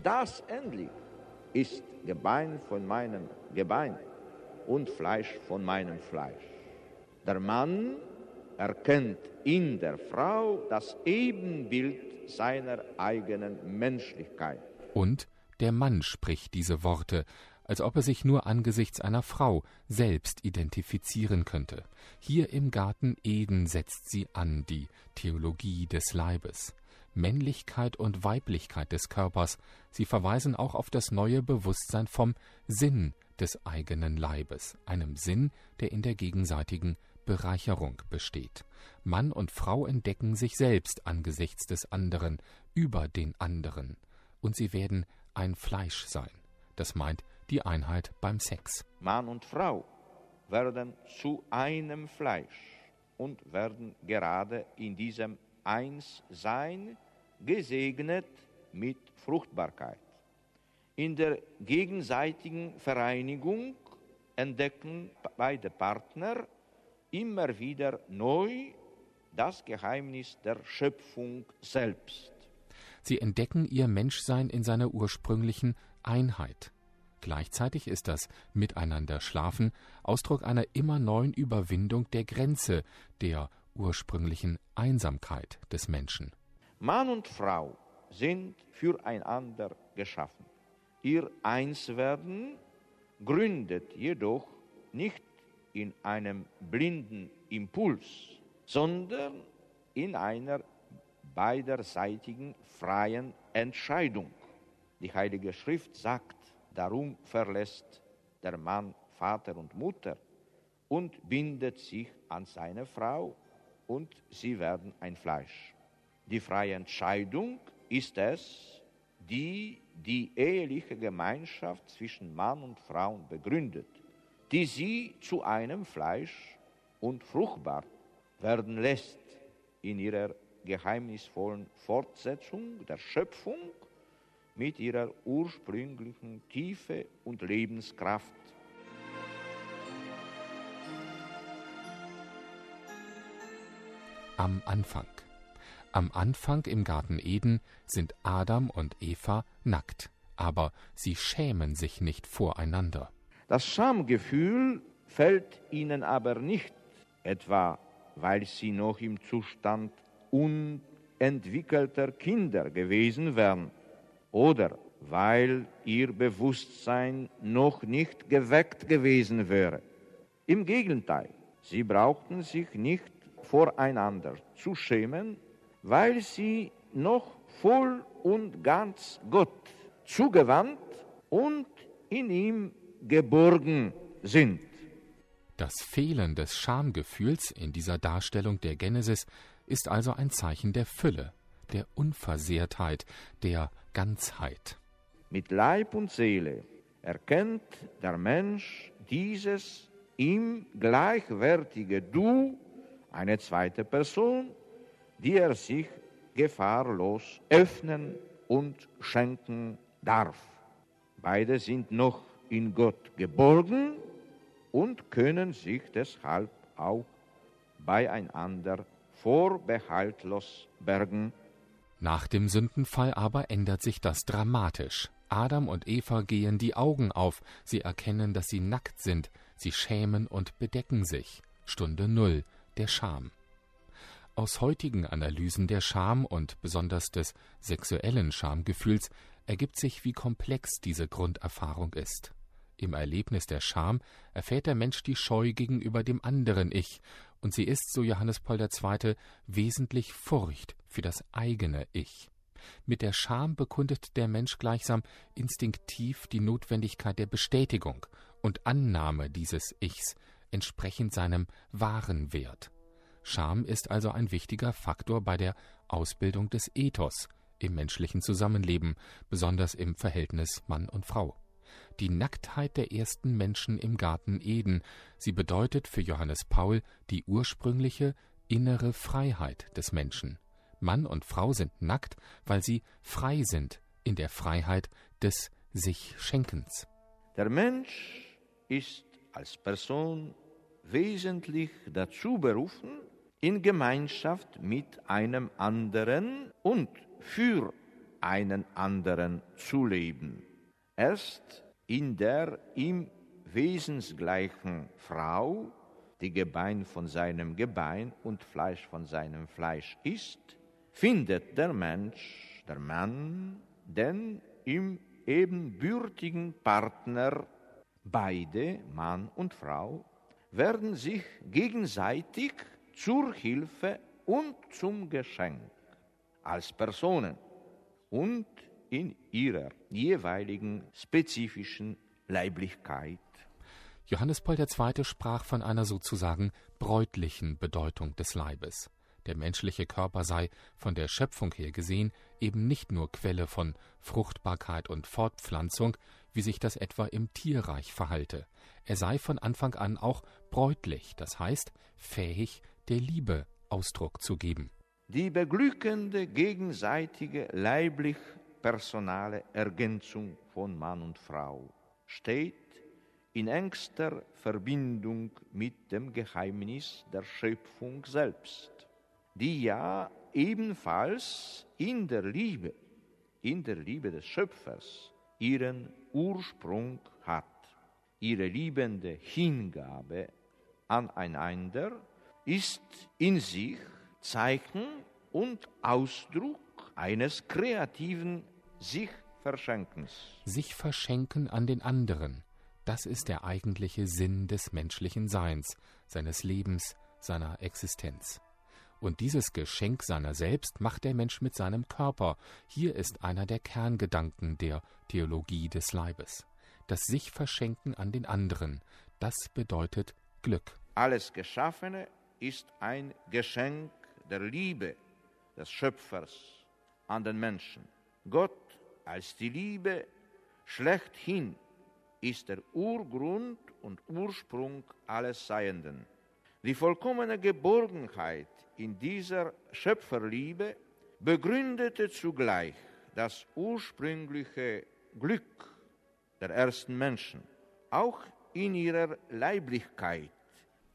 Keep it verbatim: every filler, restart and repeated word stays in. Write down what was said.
Das endlich ist Gebein von meinem Gebein und Fleisch von meinem Fleisch. Der Mann erkennt in der Frau das Ebenbild seiner eigenen Menschlichkeit. Und der Mann spricht diese Worte, als ob er sich nur angesichts einer Frau selbst identifizieren könnte. Hier im Garten Eden setzt sie an, die Theologie des Leibes. Männlichkeit und Weiblichkeit des Körpers, sie verweisen auch auf das neue Bewusstsein vom Sinn des eigenen Leibes, einem Sinn, der in der gegenseitigen Bereicherung besteht. Mann und Frau entdecken sich selbst angesichts des anderen, über den anderen, und sie werden ein Fleisch sein. Das meint die Einheit beim Sex. Mann und Frau werden zu einem Fleisch und werden gerade in diesem Einssein gesegnet mit Fruchtbarkeit. In der gegenseitigen Vereinigung entdecken beide Partner immer wieder neu das Geheimnis der Schöpfung selbst. Sie entdecken ihr Menschsein in seiner ursprünglichen Einheit. Gleichzeitig ist das Miteinander-Schlafen Ausdruck einer immer neuen Überwindung der Grenze der ursprünglichen Einsamkeit des Menschen. Mann und Frau sind füreinander geschaffen. Ihr Einswerden gründet jedoch nicht in einem blinden Impuls, sondern in einer beiderseitigen freien Entscheidung. Die Heilige Schrift sagt, darum verlässt der Mann Vater und Mutter und bindet sich an seine Frau, und sie werden ein Fleisch. Die freie Entscheidung ist es, die die eheliche Gemeinschaft zwischen Mann und Frau begründet, die sie zu einem Fleisch und fruchtbar werden lässt in ihrer geheimnisvollen Fortsetzung der Schöpfung mit ihrer ursprünglichen Tiefe und Lebenskraft. Am Anfang. Am Anfang im Garten Eden sind Adam und Eva nackt, aber sie schämen sich nicht voreinander. Das Schamgefühl fällt ihnen aber nicht, etwa weil sie noch im Zustand unentwickelter Kinder gewesen wären oder weil ihr Bewusstsein noch nicht geweckt gewesen wäre. Im Gegenteil, sie brauchten sich nicht voreinander zu schämen, weil sie noch voll und ganz Gott zugewandt und in ihm geborgen sind. Das Fehlen des Schamgefühls in dieser Darstellung der Genesis ist also ein Zeichen der Fülle, der Unversehrtheit, der Ganzheit. Mit Leib und Seele erkennt der Mensch dieses ihm gleichwertige Du, eine zweite Person, die er sich gefahrlos öffnen und schenken darf. Beide sind noch in Gott geborgen und können sich deshalb auch beieinander vorbehaltlos bergen. Nach dem Sündenfall aber ändert sich das dramatisch. Adam und Eva gehen die Augen auf, sie erkennen, dass sie nackt sind, sie schämen und bedecken sich. Stunde Null, der Scham. Aus heutigen Analysen der Scham und besonders des sexuellen Schamgefühls ergibt sich, wie komplex diese Grunderfahrung ist. Im Erlebnis der Scham erfährt der Mensch die Scheu gegenüber dem anderen Ich, und sie ist, so Johannes Paul der Zweite., wesentlich Furcht für das eigene Ich. Mit der Scham bekundet der Mensch gleichsam instinktiv die Notwendigkeit der Bestätigung und Annahme dieses Ichs, entsprechend seinem wahren Wert. Scham ist also ein wichtiger Faktor bei der Ausbildung des Ethos im menschlichen Zusammenleben, besonders im Verhältnis Mann und Frau. Die Nacktheit der ersten Menschen im Garten Eden, sie bedeutet für Johannes Paul die ursprüngliche innere Freiheit des Menschen. Mann und Frau sind nackt, weil sie frei sind in der Freiheit des Sich-Schenkens. Der Mensch ist als Person wesentlich dazu berufen, in Gemeinschaft mit einem anderen und für einen anderen zu leben. Erst in der ihm wesensgleichen Frau, die Gebein von seinem Gebein und Fleisch von seinem Fleisch ist, findet der Mensch, der Mann, den ihm ebenbürtigen Partner. Beide, Mann und Frau, werden sich gegenseitig zur Hilfe und zum Geschenk als Personen und in ihrer jeweiligen spezifischen Leiblichkeit. Johannes Paul der Zweite sprach von einer sozusagen bräutlichen Bedeutung des Leibes. Der menschliche Körper sei, von der Schöpfung her gesehen, eben nicht nur Quelle von Fruchtbarkeit und Fortpflanzung, wie sich das etwa im Tierreich verhalte. Er sei von Anfang an auch bräutlich, das heißt fähig, der Liebe Ausdruck zu geben. Die beglückende gegenseitige leiblich-personale Ergänzung von Mann und Frau steht in engster Verbindung mit dem Geheimnis der Schöpfung selbst, die ja ebenfalls in der Liebe, in der Liebe des Schöpfers ihren Ursprung hat. Ihre liebende Hingabe aneinander ist in sich Zeichen und Ausdruck eines kreativen Sich-Verschenkens. Sich verschenken an den anderen, das ist der eigentliche Sinn des menschlichen Seins, seines Lebens, seiner Existenz. Und dieses Geschenk seiner selbst macht der Mensch mit seinem Körper. Hier ist einer der Kerngedanken der Theologie des Leibes. Das Sich-Verschenken an den anderen, das bedeutet Glück. Alles Geschaffene ist ein Geschenk der Liebe des Schöpfers an den Menschen. Gott als die Liebe schlechthin ist der Urgrund und Ursprung alles Seienden. Die vollkommene Geborgenheit in dieser Schöpferliebe begründete zugleich das ursprüngliche Glück der ersten Menschen, auch in ihrer Leiblichkeit